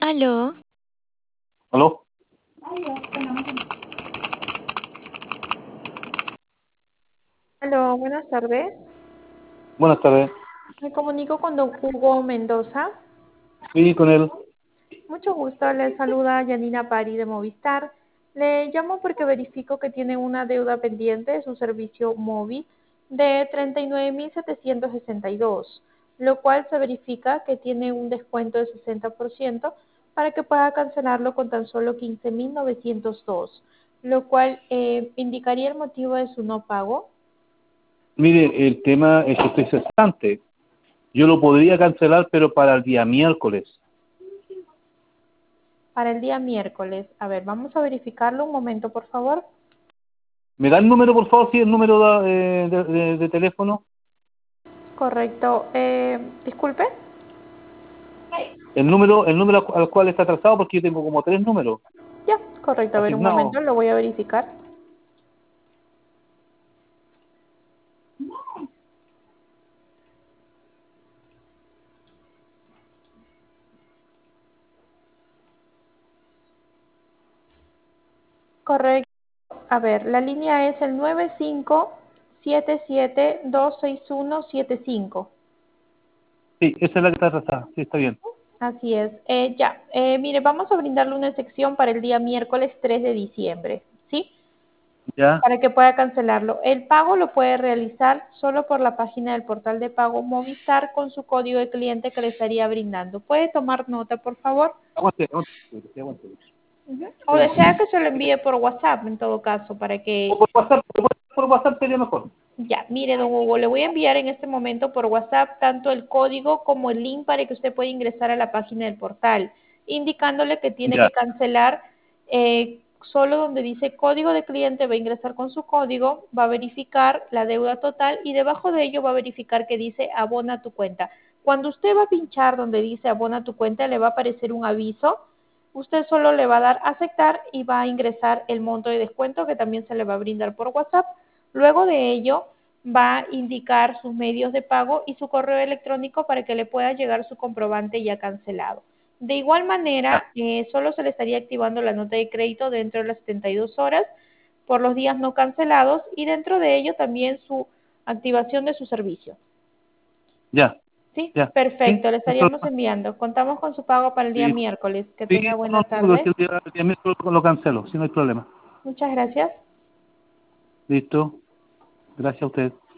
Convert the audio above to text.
Aló, ¿Aló? Aló, buenas tardes. Buenas tardes. Me comunico con don Hugo Mendoza. Sí, con él. Mucho gusto, le saluda Yanina Pari de Movistar. Le llamo porque verifico que tiene una deuda pendiente de su servicio móvil de 39.762, lo cual se verifica que tiene un descuento de 60% para que pueda cancelarlo con tan solo 15.902, lo cual indicaría el motivo de su no pago. Mire, el tema es que estoy cesante. Yo lo podría cancelar, pero para el día miércoles. Para el día miércoles. A ver, vamos a verificarlo un momento, por favor. ¿Me da el número, por favor? Sí, el número de teléfono. Correcto. Disculpe. El número al cual está trazado, porque yo tengo como 3 números Ya, correcto. A ver, un asignados. momento, lo voy a verificar. Correcto. A ver, la línea es el 9577-26175. Sí, esa es la que está trazada. Sí, está bien. Así es. Mire, vamos a brindarle una sección para el día miércoles 3 de diciembre, ¿sí? ¿Ya? Para que pueda cancelarlo. El pago lo puede realizar solo por la página del portal de pago Movistar con su código de cliente que le estaría brindando. ¿Puede tomar nota, por favor? Aguante, aguante. Sí, aguante. O desea que se lo envíe por WhatsApp, en todo caso, para O que... por WhatsApp sería mejor. Ya, mire, don Hugo, le voy a enviar en este momento por WhatsApp tanto el código como el link para que usted pueda ingresar a la página del portal, indicándole que tiene Ya, que cancelar solo donde dice código de cliente, va a ingresar con su código, va a verificar la deuda total y debajo de ello va a verificar que dice abona tu cuenta. Cuando usted va a pinchar donde dice abona tu cuenta, le va a aparecer un aviso. Usted solo le va a dar aceptar y va a ingresar el monto de descuento que también se le va a brindar por WhatsApp. Luego de ello, va a indicar sus medios de pago y su correo electrónico para que le pueda llegar su comprobante ya cancelado. De igual ya, manera, solo se le estaría activando la nota de crédito dentro de las 72 horas por los días no cancelados y dentro de ello también su activación de su servicio. ya, ¿Sí? ya. Sí, Perfecto, le no hay estaríamos problema. enviando. Contamos con su pago para el día Sí, miércoles. Que sí, tenga no, buena no, pero es tarde. que el día miércoles lo cancelo, sí, no hay problema. Muchas gracias. Listo. Gracias a usted.